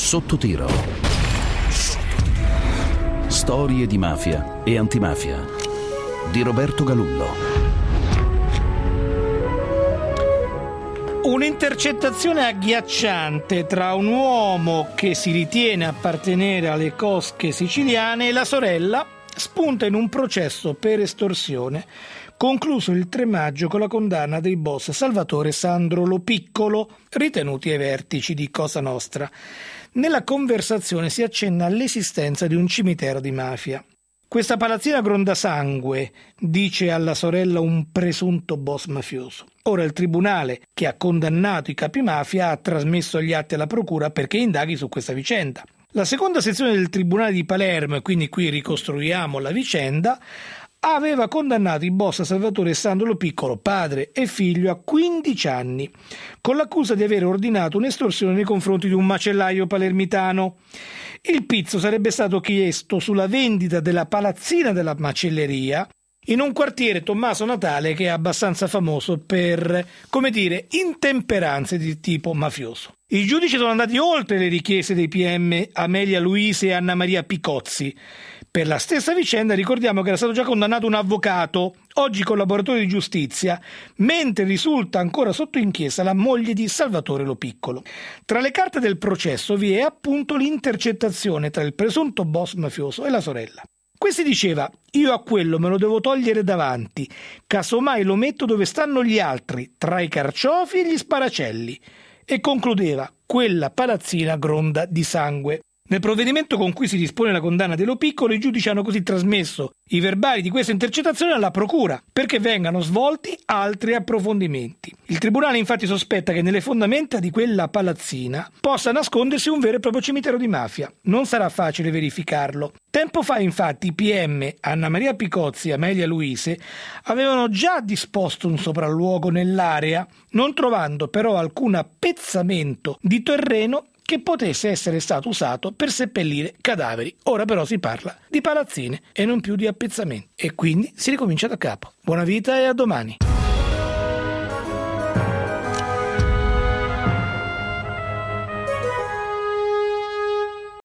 Sotto tiro. Storie di mafia e antimafia di Roberto Galullo. Un'intercettazione agghiacciante tra un uomo che si ritiene appartenere alle cosche siciliane e la sorella spunta in un processo per estorsione concluso il 3 maggio con la condanna dei boss Salvatore e Sandro Lo Piccolo, ritenuti ai vertici di Cosa Nostra. Nella conversazione si accenna all'esistenza di un cimitero di mafia. Questa palazzina gronda sangue, dice alla sorella un presunto boss mafioso. Ora il tribunale, che ha condannato i capi mafia, ha trasmesso gli atti alla procura perché indaghi su questa vicenda. La seconda sezione del Tribunale di Palermo, e quindi qui ricostruiamo la vicenda, aveva condannato i boss Salvatore e Sandro Lo Piccolo, padre e figlio, a 15 anni, con l'accusa di aver ordinato un'estorsione nei confronti di un macellaio palermitano. Il pizzo sarebbe stato chiesto sulla vendita della palazzina della macelleria in un quartiere, Tommaso Natale, che è abbastanza famoso per, intemperanze di tipo mafioso. I giudici sono andati oltre le richieste dei PM Amelia Luise e Anna Maria Picozzi. Per la stessa vicenda ricordiamo che era stato già condannato un avvocato, oggi collaboratore di giustizia, mentre risulta ancora sotto inchiesta la moglie di Salvatore Lo Piccolo. Tra le carte del processo vi è appunto l'intercettazione tra il presunto boss mafioso e la sorella. Questi diceva: io a quello me lo devo togliere davanti, casomai lo metto dove stanno gli altri, tra i carciofi e gli sparacelli. E concludeva: quella palazzina gronda di sangue. Nel provvedimento con cui si dispone la condanna dello Piccolo, i giudici hanno così trasmesso i verbali di questa intercettazione alla procura perché vengano svolti altri approfondimenti. Il tribunale infatti sospetta che nelle fondamenta di quella palazzina possa nascondersi un vero e proprio cimitero di mafia. Non sarà facile verificarlo. Tempo fa infatti i PM Anna Maria Picozzi e Amelia Luise avevano già disposto un sopralluogo nell'area, non trovando però alcun appezzamento di terreno che potesse essere stato usato per seppellire cadaveri. Ora però si parla di palazzine e non più di appezzamenti. E quindi si ricomincia da capo. Buona vita e a domani.